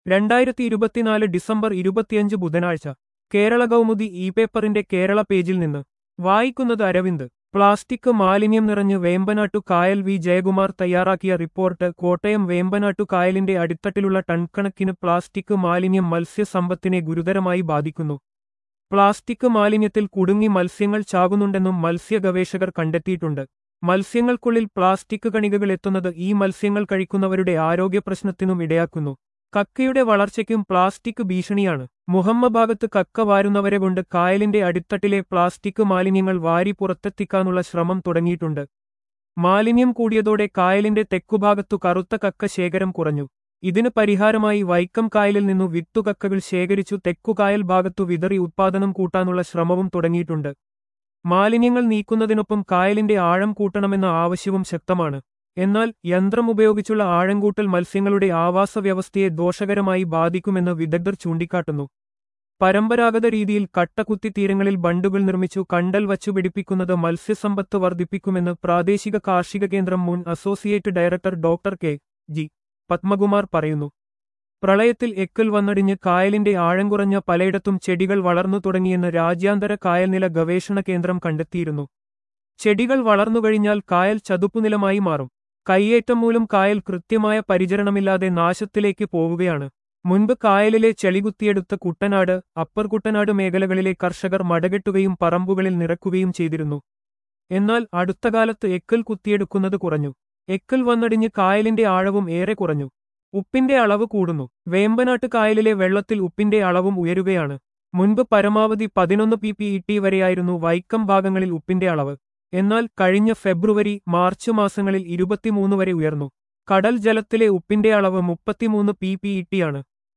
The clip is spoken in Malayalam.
2024 ഡിസംബർ 25 ബുധനാഴ്ച കേരള കൗമുദി ഇ പേപ്പറിന്റെ കേരള പേജിൽ നിന്ന് വായിക്കുന്നത് അരവിന്ദ്. പ്ലാസ്റ്റിക് മാലിന്യം നിറഞ്ഞ് വേമ്പനാട്ടു കായൽ. വി ജയകുമാർ തയ്യാറാക്കിയ റിപ്പോർട്ട്. കോട്ടയം. വേമ്പനാട്ടു കായലിന്റെ അടിത്തട്ടിലുള്ള ടൺകണക്കിന് പ്ലാസ്റ്റിക് മാലിന്യം മത്സ്യസമ്പത്തിനെ ഗുരുതരമായി ബാധിക്കുന്നു. പ്ലാസ്റ്റിക് മാലിന്യത്തിൽ കുടുങ്ങി മത്സ്യങ്ങൾ ചാകുന്നുണ്ടെന്നും മത്സ്യ ഗവേഷകർ കണ്ടെത്തിയിട്ടുണ്ട്. മത്സ്യങ്ങൾക്കുള്ളിൽ പ്ലാസ്റ്റിക് കണികകൾ എത്തുന്നത് ഈ മത്സ്യങ്ങൾ കഴിക്കുന്നവരുടെ ആരോഗ്യപ്രശ്നത്തിനും ഇടയാക്കുന്നു. കക്കയുടെ വളർച്ചയ്ക്കും പ്ലാസ്റ്റിക് ഭീഷണിയാണ്. മുഹമ്മ ഭാഗത്ത് കക്ക വാരുന്നവരെ കൊണ്ട് കായലിന്റെ അടിത്തട്ടിലെ പ്ലാസ്റ്റിക് മാലിന്യങ്ങൾ വാരി പുറത്തെത്തിക്കാനുള്ള ശ്രമം തുടങ്ങിയിട്ടുണ്ട്. മാലിന്യം കൂടിയതോടെ കായലിന്റെ തെക്കുഭാഗത്തു കറുത്ത കക്ക ശേഖരം കുറഞ്ഞു. ഇതിന് പരിഹാരമായി വൈക്കം കായലിൽ നിന്നു വിത്തുകക്കകൾ ശേഖരിച്ചു തെക്കുകായൽ ഭാഗത്തു വിതറി ഉത്പാദനം കൂട്ടാനുള്ള ശ്രമവും തുടങ്ങിയിട്ടുണ്ട്. മാലിന്യങ്ങൾ നീക്കുന്നതിനൊപ്പം കായലിന്റെ ആഴം കൂട്ടണമെന്ന ആവശ്യവും ശക്തമാണ്. എന്നാൽ യന്ത്രം ഉപയോഗിച്ചുള്ള ആഴംകൂട്ടൽ മത്സ്യങ്ങളുടെ ആവാസ വ്യവസ്ഥയെ ദോഷകരമായി ബാധിക്കുമെന്ന് വിദഗ്ധർ ചൂണ്ടിക്കാട്ടുന്നു. പരമ്പരാഗത രീതിയിൽ കട്ടകുത്തി തീരങ്ങളിൽ ബണ്ടുകൾ നിർമ്മിച്ചു കണ്ടൽ വച്ചുപിടിപ്പിക്കുന്നത് മത്സ്യസമ്പത്ത് വർദ്ധിപ്പിക്കുമെന്ന് പ്രാദേശിക കാർഷിക കേന്ദ്രം മുൻ associate director doctor K. G. Padmakumar പറയുന്നു. പ്രളയത്തിൽ എക്കൽ വന്നടിഞ്ഞ് കായലിന്റെ ആഴം കുറഞ്ഞ പലയിടത്തും ചെടികൾ വളർന്നു തുടങ്ങിയെന്ന് രാജ്യാന്തര കായൽനില ഗവേഷണ കേന്ദ്രം കണ്ടെത്തിയിരുന്നു. ചെടികൾ വളർന്നുകഴിഞ്ഞാൽ കായൽ ചതുപ്പുനിലമായി മാറും. കയ്യേറ്റം മൂലം കായൽ കൃത്യമായ പരിചരണമില്ലാതെ നാശത്തിലേക്ക് പോവുകയാണ്. മുൻപ് കായലിലെ ചെളികുത്തിയെടുത്ത കുട്ടനാട്, അപ്പർ കുട്ടനാട് മേഖലകളിലെ കർഷകർ മടകെട്ടുകയും പറമ്പുകളിൽ നിറക്കുകയും ചെയ്തിരുന്നു. എന്നാൽ അടുത്തകാലത്ത് എക്കൽ കുത്തിയെടുക്കുന്നത് കുറഞ്ഞു. എക്കൽ വന്നടിഞ്ഞ് കായലിന്റെ ആഴവും ഏറെ കുറഞ്ഞു. ഉപ്പിന്റെ അളവ് കൂടുന്നു. വേമ്പനാട്ട് കായലിലെ വെള്ളത്തിൽ ഉപ്പിന്റെ അളവും ഉയരുകയാണ്. മുൻപ് പരമാവധി 11 ppet വരെയായിരുന്നു വൈക്കം ഭാഗങ്ങളിൽ ഉപ്പിന്റെ അളവ്. എന്നാൽ കഴിഞ്ഞ ഫെബ്രുവരി, മാർച്ച് മാസങ്ങളിൽ 23 വരെ ഉയർന്നു. കടൽ ജലത്തിലെ ഉപ്പിന്റെ അളവ് 33 ppet ആണ്.